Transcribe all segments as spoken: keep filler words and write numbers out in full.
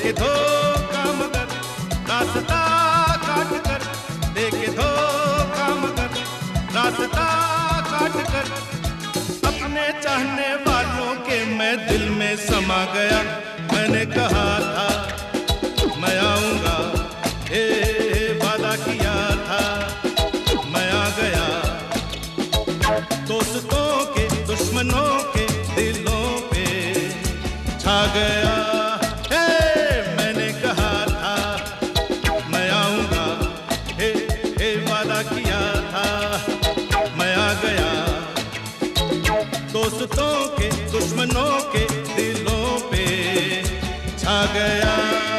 देके धोखा मगर रास्ता काट कर, देके धोखा मगर रास्ता काट कर, अपने चाहने वालों के मैं दिल में समा गया। मैंने कहा था मैं आऊंगा, ए वादा किया था मैं आ गया। दोस्तों के दुश्मनों के दिलों पे छा गया। हे मैंने कहा था मैं आऊंगा, हे हे वादा किया था मैं आ गया। दोस्तों के दुश्मनों के दिलों पे छा गया।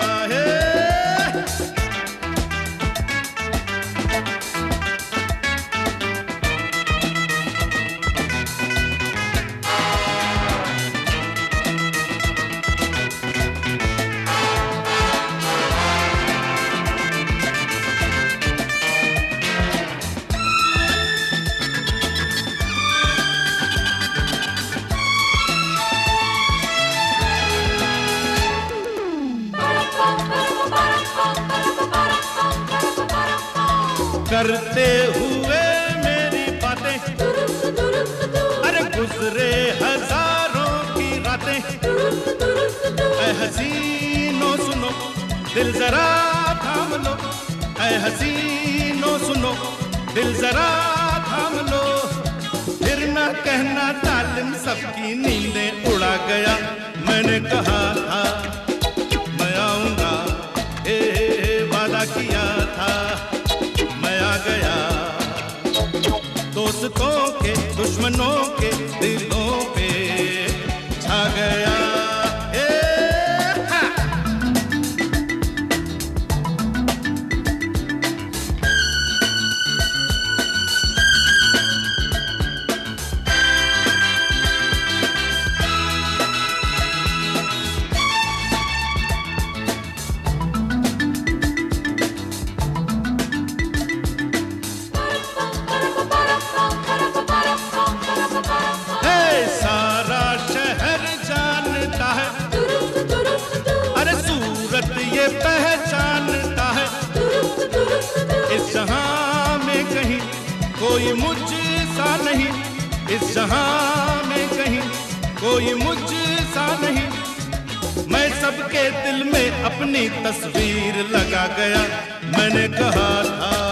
करते हुए मेरी बातें, अरे गुजरे हजारों की रातें। ऐ हसीनों सुनो दिल जरा थाम लो, ऐ हसीनों सुनो दिल जरा थाम लो। फिर न कहना जालिम सबकी नींदें उड़ा गया। मैंने कहा था मैं आऊंगा, ए वादा किया था मैं आ गया। दोस्तों के दुश्मनों के दिलों पे छा गया। ये पहचानता है इस जहां में कहीं कोई मुझसा नहीं, इस जहां में कहीं कोई मुझसा नहीं। मैं सबके दिल में अपनी तस्वीर लगा गया। मैंने कहा था